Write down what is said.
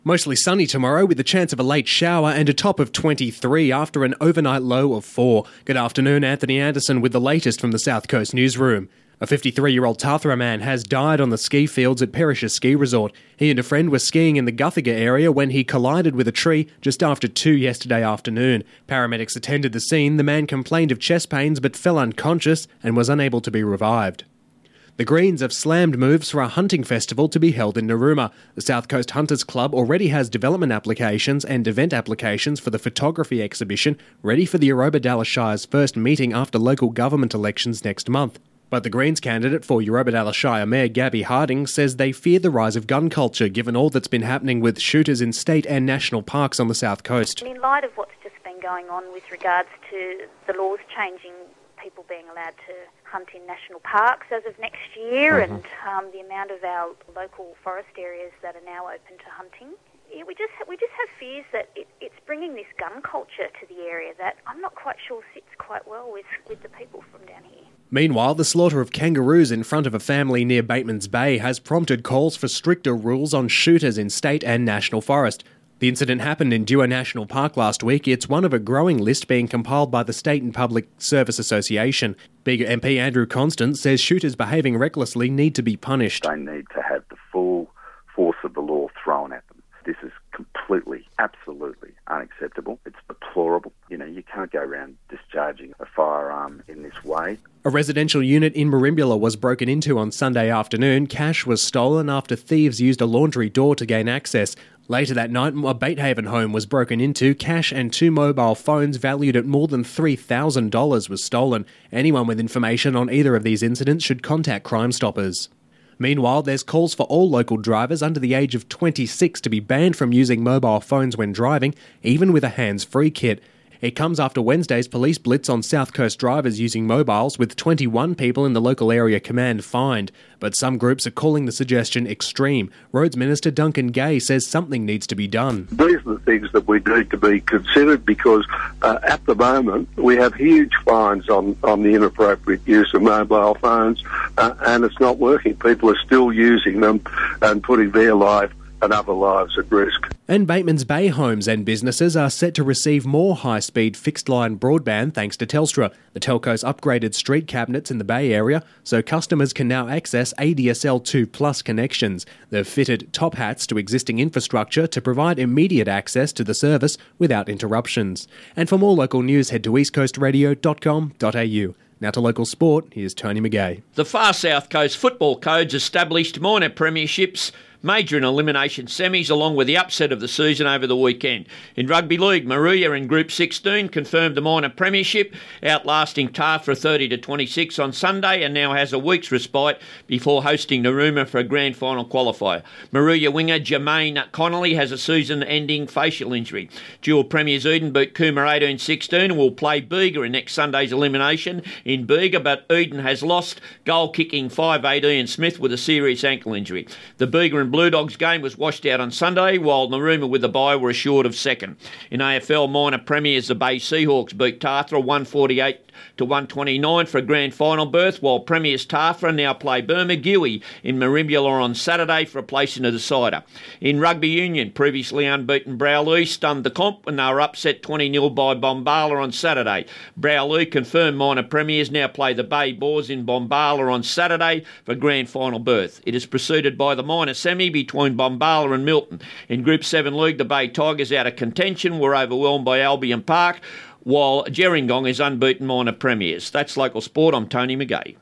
Mostly sunny tomorrow with the chance of a late shower and a top of 23 after an overnight low of 4. Good afternoon, Anthony Anderson with the latest from the South Coast Newsroom. A 53-year-old Tathra man has died on the ski fields at Perisher Ski Resort. He and a friend were skiing in the Guthiga area when he collided with a tree just after 2 yesterday afternoon. Paramedics attended the scene. The man complained of chest pains but fell unconscious and was unable to be revived. The Greens have slammed moves for a hunting festival to be held in Narooma. The South Coast Hunters Club already has development applications and event applications for the photography exhibition ready for the Eurobodalla Shire's first meeting after local government elections next month. But the Greens candidate for Eurobodalla Shire Mayor Gabby Harding says they fear the rise of gun culture given all that's been happening with shooters in state and national parks on the South Coast. In light of what's just been going on with regards to the laws changing, people being allowed to hunt in national parks as of next year, and the amount of our local forest areas that are now open to hunting, we just have fears that it's bringing this gun culture to the area that I'm not quite sure sits quite well with the people from down here. Meanwhile, the slaughter of kangaroos in front of a family near Bateman's Bay has prompted calls for stricter rules on shooters in state and national forest. The incident happened in Duo National Park last week. It's one of a growing list being compiled by the State and Public Service Association. Bega MP Andrew Constant says shooters behaving recklessly need to be punished. They need to have the full force of the law thrown at them. This is completely, absolutely unacceptable. It's deplorable. You can't go around discharging a firearm in this way. A residential unit in Merimbula was broken into on Sunday afternoon. Cash was stolen after thieves used a laundry door to gain access. Later that night, a Batehaven home was broken into. Cash and 2 mobile phones valued at more than $3,000 was stolen. Anyone with information on either of these incidents should contact Crime Stoppers. Meanwhile, there's calls for all local drivers under the age of 26 to be banned from using mobile phones when driving, even with a hands-free kit. It comes after Wednesday's police blitz on South Coast drivers using mobiles, with 21 people in the local area command fined. But some groups are calling the suggestion extreme. Roads Minister Duncan Gay says something needs to be done. These are the things that we need to be considered because at the moment we have huge fines on the inappropriate use of mobile phones and it's not working. People are still using them and putting their life and other lives at risk. And Bateman's Bay homes and businesses are set to receive more high-speed fixed-line broadband thanks to Telstra. The telco's upgraded street cabinets in the Bay area, so customers can now access ADSL 2+ connections. They've fitted top hats to existing infrastructure to provide immediate access to the service without interruptions. And for more local news, head to eastcoastradio.com.au. Now to local sport, here's Tony McGay. The Far South Coast Football Codes established minor premierships, major and elimination semis, along with the upset of the season over the weekend. In Rugby League, Moruya in Group 16 confirmed the minor premiership, outlasting Tathra 30-26 on Sunday, and now has a week's respite before hosting Narooma for a grand final qualifier. Moruya winger Jermaine Connolly has a season-ending facial injury. Dual Premiers Eden beat Coomera 18-16 and will play Bega in next Sunday's elimination in Bega, but Eden has lost goal-kicking 5'8" Ian Smith with a serious ankle injury. The Bega and Blue Dogs game was washed out on Sunday, while Narooma with the bye were assured of second. In AFL minor premiers, the Bay Seahawks beat Tathra 148-129 for a grand final berth, while premiers Tathra now play Bermagui in Merimbula on Saturday for a place in the decider. In rugby union, previously unbeaten Browley stunned the comp when they were upset 20-0 by Bombala on Saturday. Browley confirmed minor premiers now play the Bay Boars in Bombala on Saturday for grand final berth. It is preceded by the minor semi between Bombala and Milton. In Group 7 League, the Bay Tigers out of contention were overwhelmed by Albion Park, while Gerringong is unbeaten minor premiers. That's local sport. I'm Tony McGay.